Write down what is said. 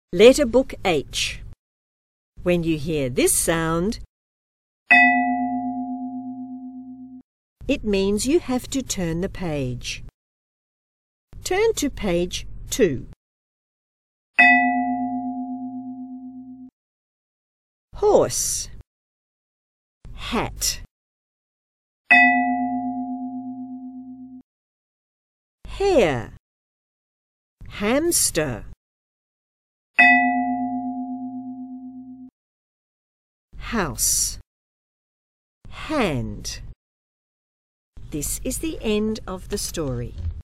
Letter book H. When you hear this sound, it means you have to turn the page. Turn to page 2. Horse, hat, hare, hamster, house, hand. This is the end of the story.